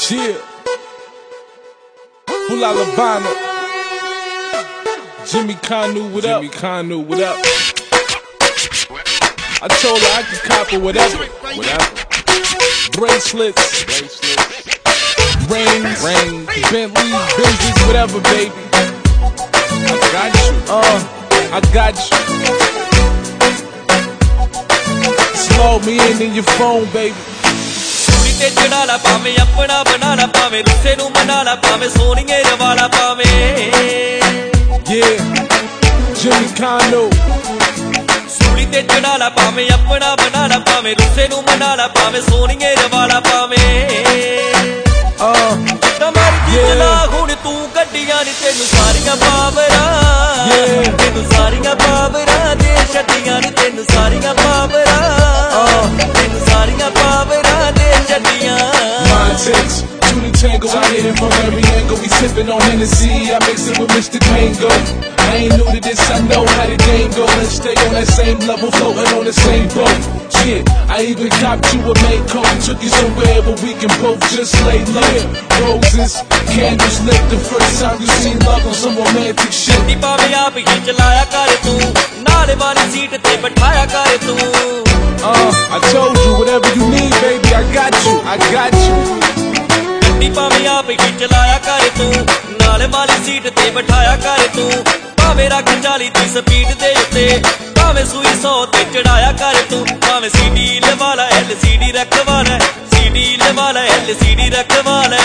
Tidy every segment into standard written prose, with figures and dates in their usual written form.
Chill. Hula Lavana. Jimmy Kanu, what up? Jimmy Kanu, what up? I told her I could cop her whatever. Bracelets. Rings. Bentley, Benzes, whatever, baby. I got you. I got you. Slow me in your phone, baby. ते चढ़ाला पावे अपना बनाना पावे रुस्से नू मनाला पावे सोनिए रवाला पावे Yeah, Jimmy Kanu. सूली ते चढ़ाला पावे अपना बनाना पावे रुस्से नू मनाला पावे सोनिए रवाला पावे तमारी चला हुण तू गड्डियां नी तेनू सारियां पावरा तेनू सारियां पावरा दे छड्डियां नी तेनू सारियां पावरा तेनू सारियां पावरा दे छड्डियां Takes two to tango, I hit it from every angle. We sippin' on Hennessy, I mix it with Mr. Kango. I ain't new to this, I know how the game go. Let's stay on that same level, floating on the same boat. Shit, I even copped you a main coat, took you somewhere where we can both just lay low. Roses, candles lit, the first time you see love on some romantic shit. दी पावे आप ही चलाया कर तू, नाले वाली seat ते बैठाया कर तू. I told you, whatever you need, baby, I got you, I got you. दी पावे आप ही चलाया कर तू, नाले वाली सीट ते बैठाया कर तू. भावे रख 40 दी स्पीड दे उत्ते, भावे सूई 100 ते चढ़ाया कर तू. भावे CD लवाला LCD रखवाला, CD लवाला LCD रखवाला.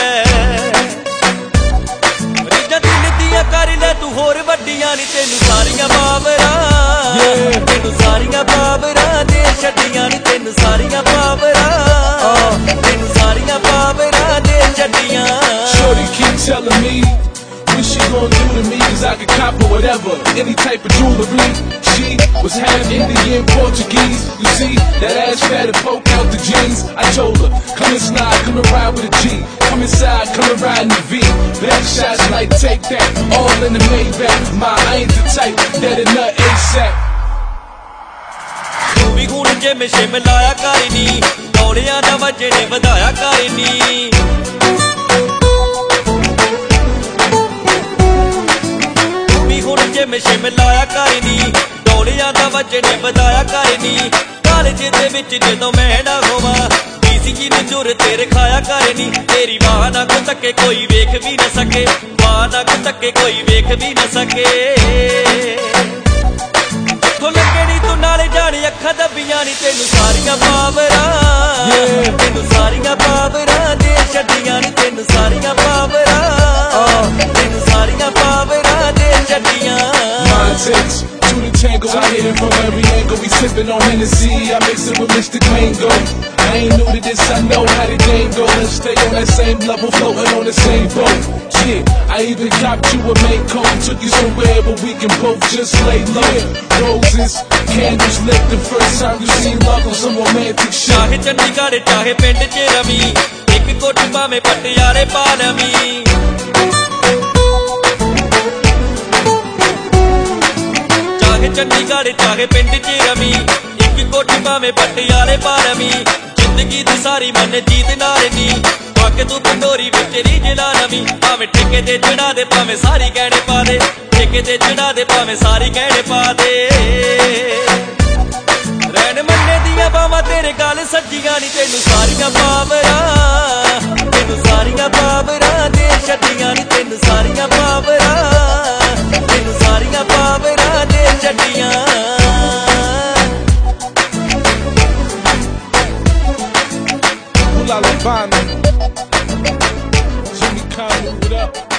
रिजा दिल दिया कर ले तू होर वड्डियां नी तेनू सारियां पावरा तेनू सारियां पावरा दे छड्डियां नी तेनू सारियां पावरा तेनू सारियां पावरा दे छड्डियां. Shorty keep telling me what she gon' do to me, cause I can cop her whatever, any type of jewelry. She was half Indian, Portuguese. You see, that ass fat and poke out the jeans. I told her, come and slide, come and ride with a G. Come inside, come and ride in the V. Back shots like take that, all in the Maybach. My, I ain't the type that'll nut ASAP. तू भी हुण gym शिम लाया कर नी, दौड़ियां दा वजन वधाया कर नी. Gym शिम लाया कर नी, दौड़ियां दा वजन वधाया कर नी. कालेज दे विच जदों मैं ना होवां, BCG नूं जुर तेरे खाया कर नी. तेरी मां ना को तक्के कोई वेख भी न सके, मां ना को तक्के कोई वेख भी न सके. तो लगे नी तू नाले जाने अखां दबियां नी तेनू सारियां पावरा तेनू सारियां पावरा दे छड्डियां नी तेनू सारियां पावरा तेनू सारियां पावरा दे छड्डियां. Takes two to tango, I hit it from every angle. We sippin' on Hennessy, I mix it with Mr. Kango. I ain't new to this, I know how the game go. Let's stay on that same level, floating on the same boat. Shit, I even copped you a main coat, took you somewhere where we can both just lay low. Roses, candles lit, the first time you see love on some romantic shit. चाहे चंडीगढ़ चाहे पिंड च रवी, एक कोठी भावें पटियाले पा लवी. चंडीगढ़ चाहे पिंड च रवी, एक कोठी भावें पटियाले पा लवी. जिंदगी दी सारी मन जीत नाल नी, बाके तू पंडोरी विच रीझला नवी. भावें ठेके ते चढ़ा दे, भावें सारी गहने पा दे, ठेके ते चढ़ा दे, भावें सारी गहने पा दे. रैन मन्ने दियां बावां तेरे गल सज्जियां नी तेनू सारियां पावरा तेनू सारियां पावरा दे छड्डियां नी तेनू सारियां पावरा तेनू सारियां पावरा दे छड्डियां. Hula Lavana. Jimmy Kanu, what up?